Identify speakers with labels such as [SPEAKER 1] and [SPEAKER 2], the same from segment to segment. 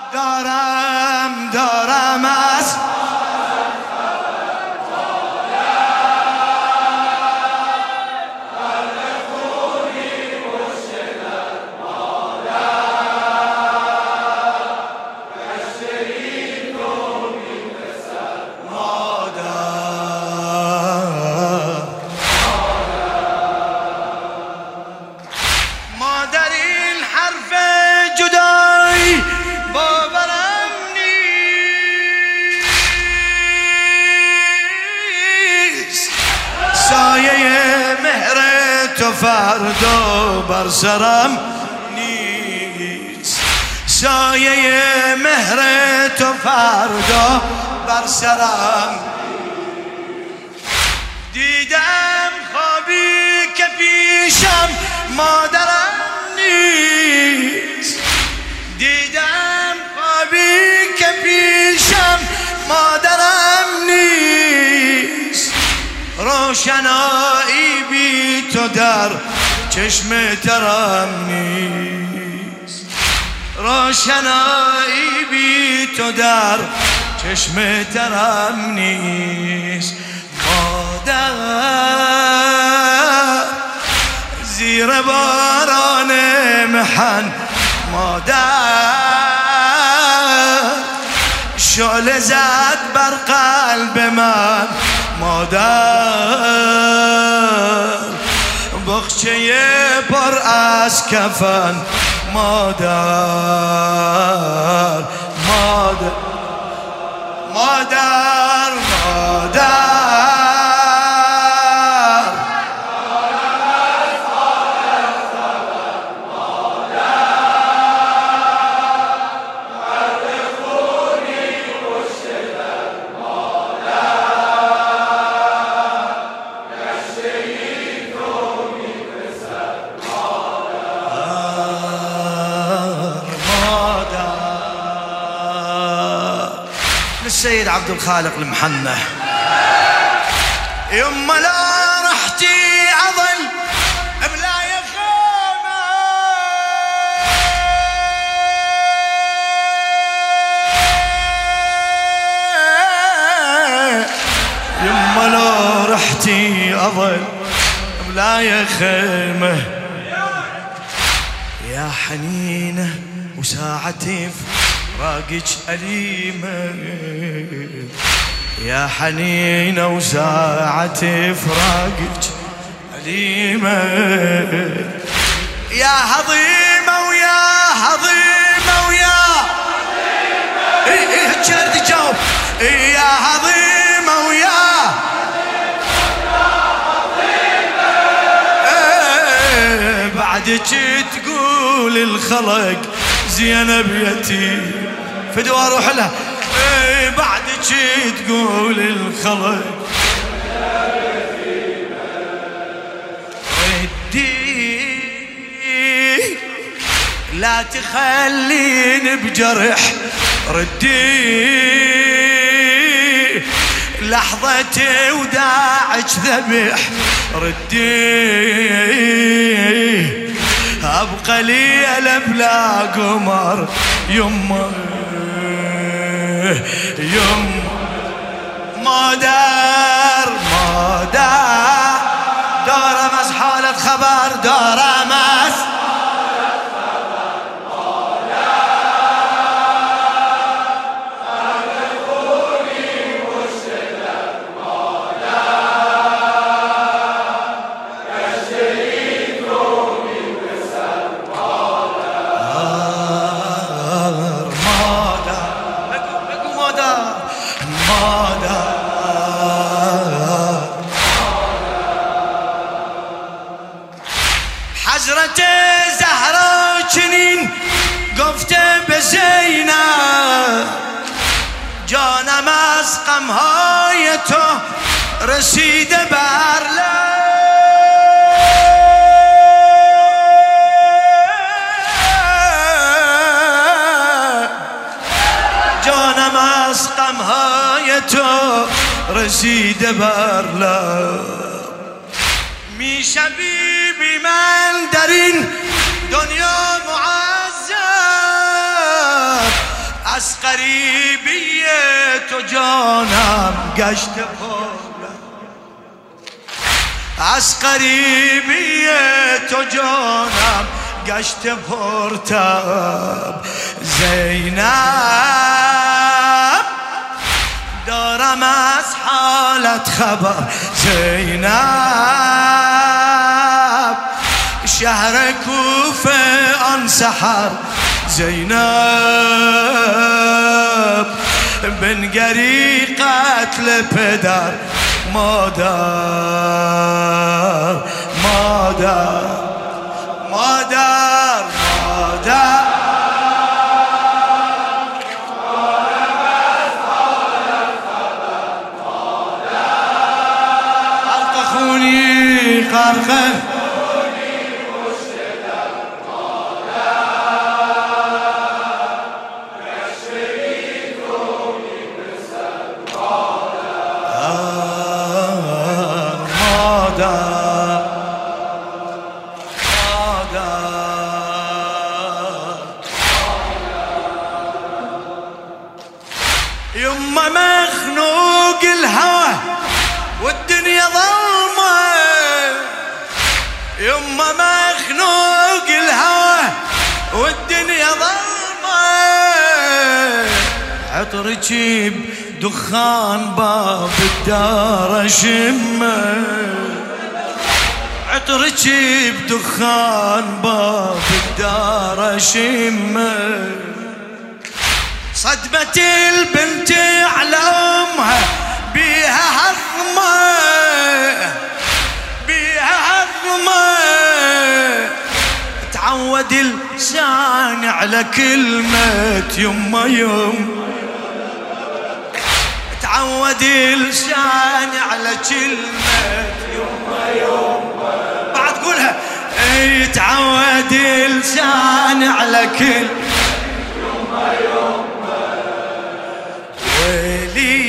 [SPEAKER 1] دارم از فردا بر سرم نیست، سایه مهر تو فردا بر سرم. دیدم خوابی که پیشم مادرم نیست، دیدم خوابی که پیشم مادرم نیست. روشنایی بی تو در چشم ترم نیست، روشنایی بی تو در چشم ترم نیست. مادر زیر باران محن، مادر شعله زد بر قلب من، مادر بخچه پر از کفن، مادر مادر مادر مادر السيد عبد الخالق المحنة. يما لا رحتي أظل بلا يخيمة، يما لا رحتي أظل بلا يخيمة. يا حنينة وساعتي فراقك أليمة، يا حنينة وساعة فراقك أليمة. يا هضيمة ويا هضيمة ويا هجر جاوب، يا هضيمة ويا بعدك تقول الخلق زينب يتيم فدوى اروح لها، بعدك تقول الخلق ردي لا تخليني بجرح، ردي لحظتي وداعك ذبح، ردي أبقى ليلة بلا قمر يمه يمه. مادر مادر دارمز حالة خبر، دارمز حضرت زهرا چنین گفته به زینب، جانم از غمهای تو رسیده بر لب، جانم از غمهای تو رسیده بر لب. میشوی بی من در این دنیا معذب، تو جانم گشت پرلب، از قریبی تو جانم گشت پرتب. زینب دارم از حالت خبر، زینب شهر کوفه آن سحر، زینب بنگری قتل پدر، مادر مادر مادر مادر غرق خونی غرق يما مخنوق الهوى والدنيا ظلمة، يما مخنوق الهوى والدنيا ظلمة، عطرك بدخان باب الدار اشمه، عطرك بدخان باب الدار اشمه، صدمة البنت على أمها بيها هضمة، بيها هضمة، تعود لساني على كلمة يما يما، تعود لساني على كلمة يما يما، بعد قولها تعود لساني على كلمة يما يما، ويلي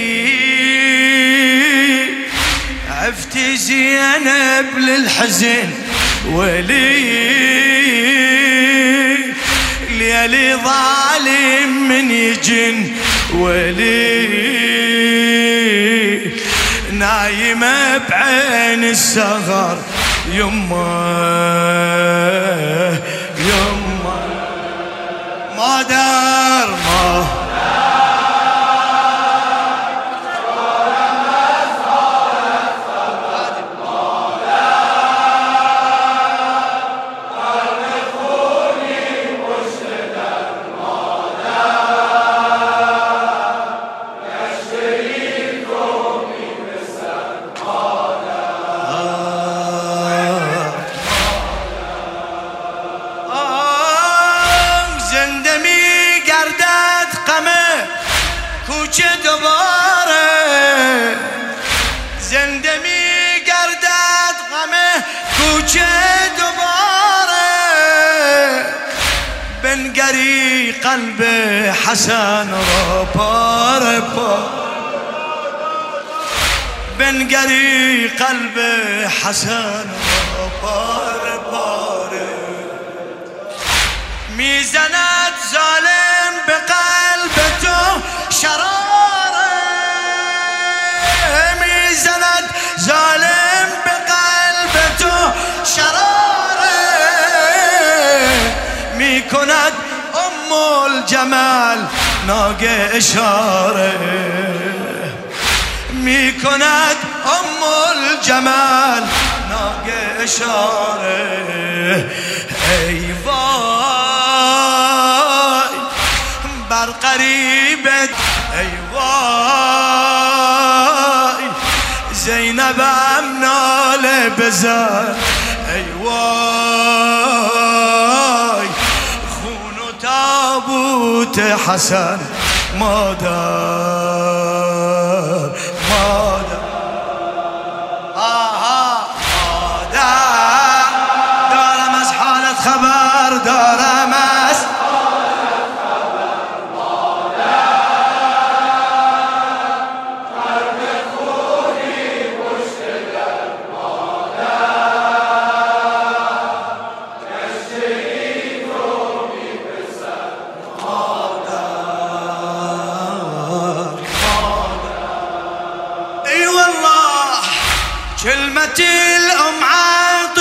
[SPEAKER 1] عفت زينب للحزن، ويلي ليالي ظالم من يجن، ويلي نايمة بعين السهر يما يما، ما دار ما کوچه دوباره، زنده می گردد غمه کوچه دوباره، بنگری قلب حسن را پاره پاره، بنگری قلب حسن را پاره پاره، میزند ظالم به قلب تو شراره، میزند ظالم به قلب تو شراره، میکند ام الجمال ناگه اشاره، میکند ام الجمال ناگه اشاره، ای وای بر قریبت، ای وای زینبم ناله بزن، ای وای خون و تابوت حسن، مادر مادر مادر، دارم از حالت خبر، دارم از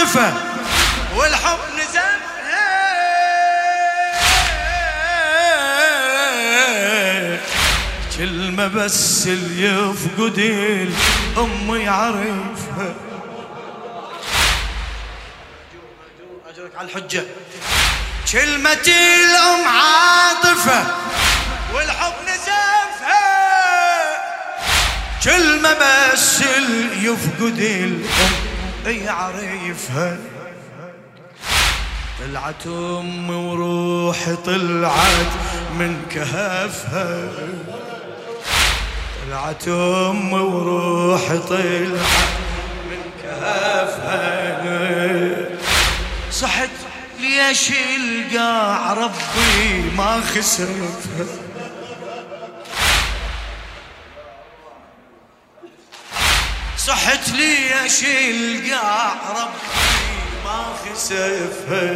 [SPEAKER 1] عاطفة والحب نزف، كلمة بس اللي يفقد الأم يعرفها. أجرك على الحجة. كلمة الأم عاطفة والحب نزفها، كلمة بس اللي يفقد الأم يعرفها. طلعت أمي وروحي طلعت من كهفها، طلعت أمي وروحي طلعت من كهفها. صحت ليش القاع ربي ما خسفها، صحت ليش القاع ربي ما خسفها.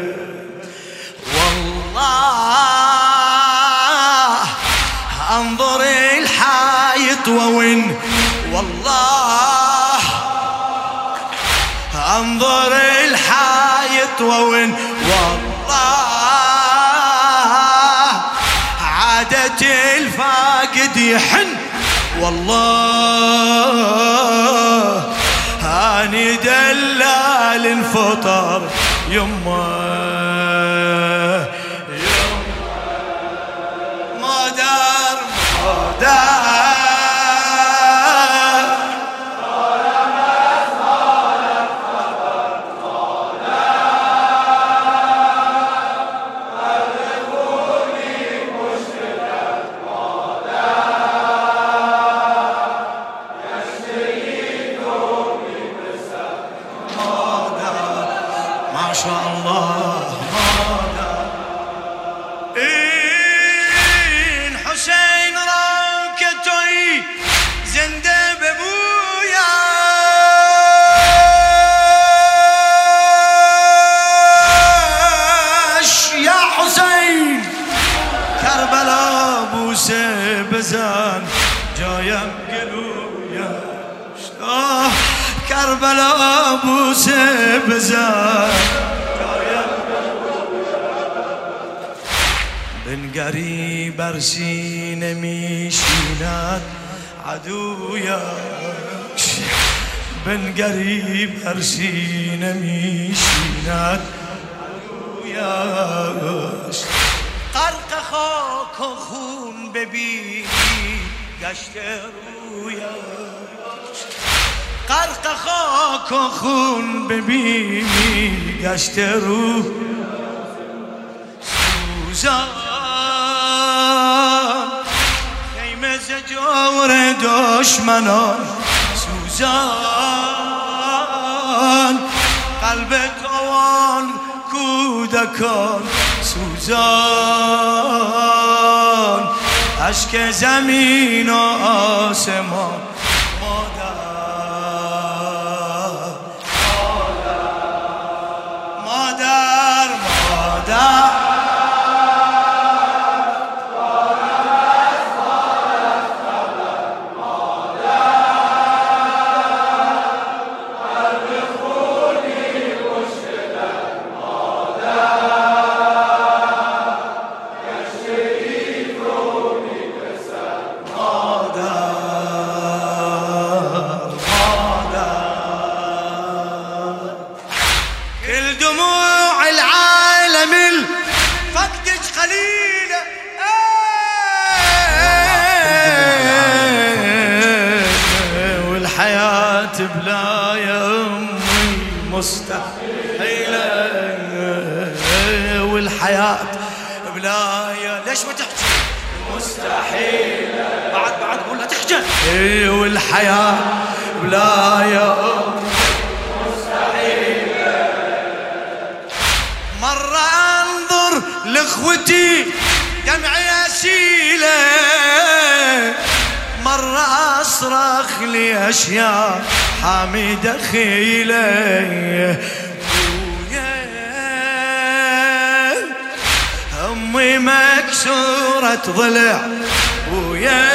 [SPEAKER 1] والله انظر الحايط وين، والله انظر الحايط وين، والله عادة الفاقد يحن، والله اني دلال انفطر يمه ما دار ما دار. ما شاء الله إن حسين راكتوي زندب ابويا، يا حسين كربلاء ابو سبزان جاية بقلويا، كربلاء ابو سبزان بن قريب ارسينا ميشينات عدويا، بن قريب ارسينا ميشينات عدويا. قرق خوك خون ببيني قشترويا، قرق خوك خون ببيني قشترو. سوزان خيمة زجور دشمنان، سوزان قلب توان کودکان، سوزان اشک زمین و آسمان. مادر مادر مادر دموع العالم فقدك قليلة، والحياة بلا يا أمي مستحيلة، والحياة بلا يا ليش ما تحكي مستحيلة، بعد قولها تحكي، والحياة بلا يا أمي مستحيلة. مرة انظر لاخوتي دمعي اسيله، مرة اصرخ لي اشياء حامدة خيله. امي مكسورة ضلع ويا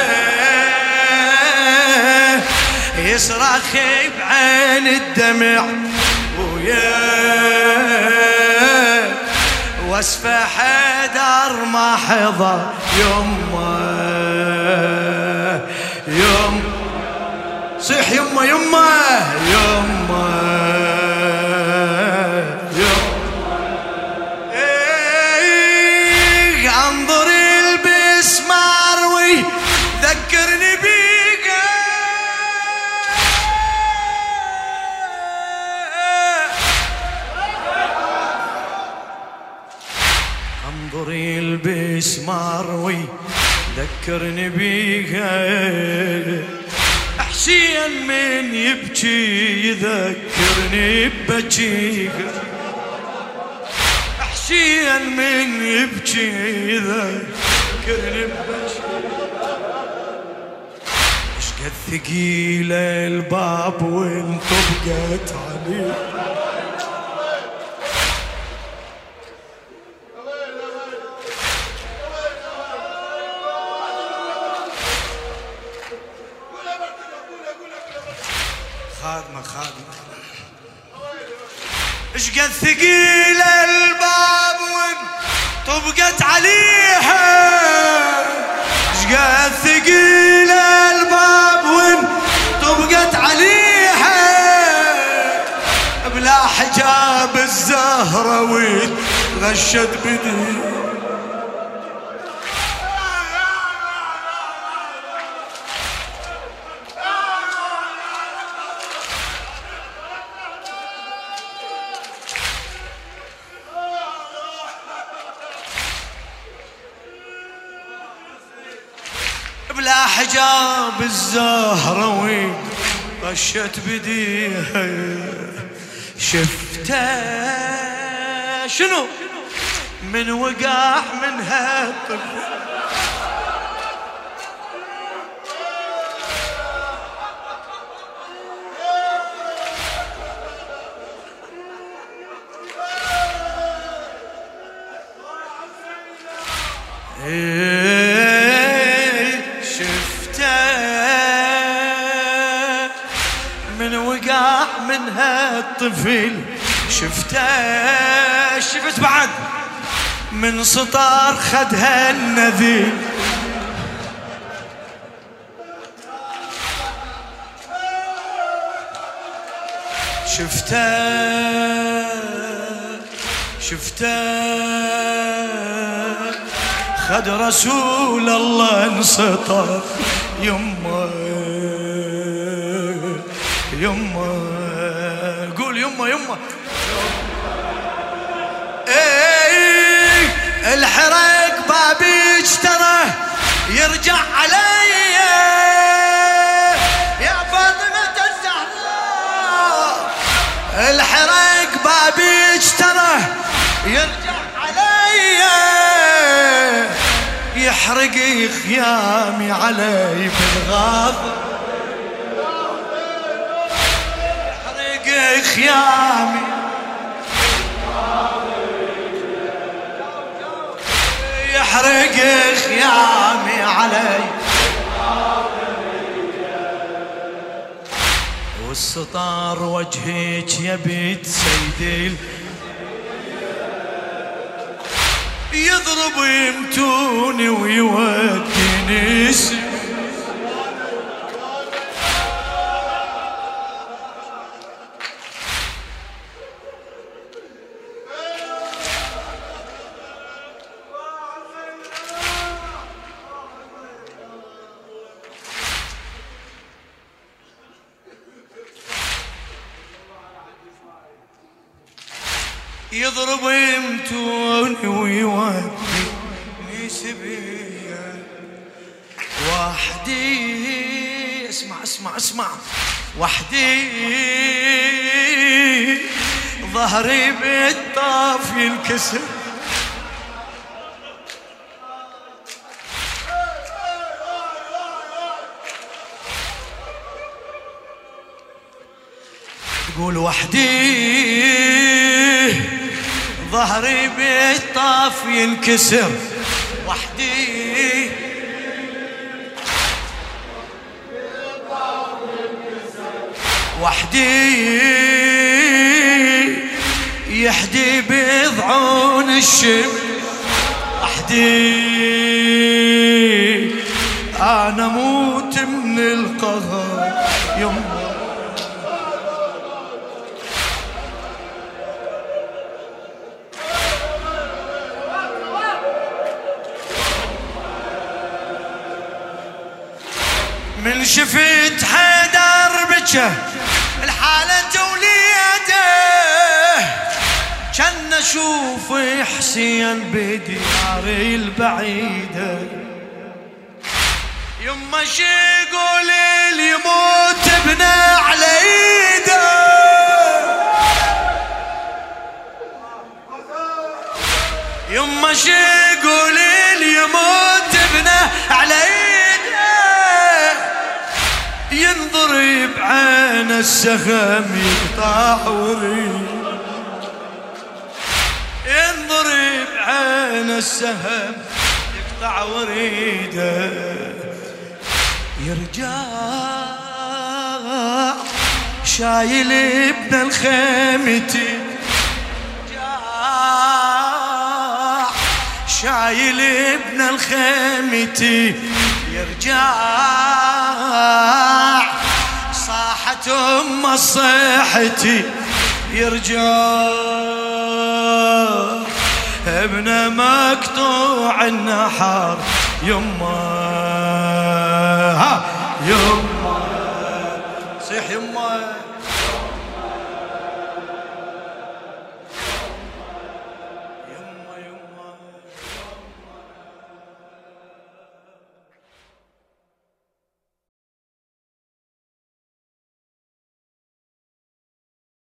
[SPEAKER 1] يصرخ بعين الدمع ويا وصفة حيدر ما حضر يمه يمه صيح يمه يمه يمه انظر البسمار وذكرني بيك انظر البسمار وذكرني بيك حسين من يبكي يذكرني ببكيك حسين من يبكي يذكرني ببكيك اشقد ثقيلة الباب وانطبقت عليه خادمة اشقد ثقيل الباب وانطبقت عليها اشقد ثقيل الباب وانطبقت عليها بلا حجاب الزهرة وتغشت بدي بلا حجاب الزهرة وغشت بديها شفته شنو من وقع منها الطفل منها الطفل شفت بعد من سطار خدها النذيل شفته خد رسول الله انسطر يمه قول يمه ايه الحرق بابي اجتره يرجع علي يا فاطمة الزهراء الحرق بابي اجتره يرجع علي يحرق خيامي علي بالغاضب خيامي يحرق خيامي علي والسطار وجهك يا بيت سيدي يضرب يمتوني ويوديني يضرب يمتوني ويوديني سبيا وحدي اسمع وحدي ظهري بالطاف ينكسر تقول وحدي ظهري بالطاف ينكسر وحدي وحدي يحدي بضعون الشم وحدي انا موت من القهر يما. من شفت حيدر بجه الحالة وليده كان اشوف حسين بدياري البعيدة يما شي يقول اللي يموت ابنه على ايده يما شي يقول اللي يموت ابنه على ايده ينضرب عين السهم يقطع وريد ينضرب عين السهم يقطع وريده يرجع شايل ابن الخيمتي شايل ابن الخيمتي يرجع صاحت ام صيحتي يرجع ابنه مقطوع النحر يما يما صيح يما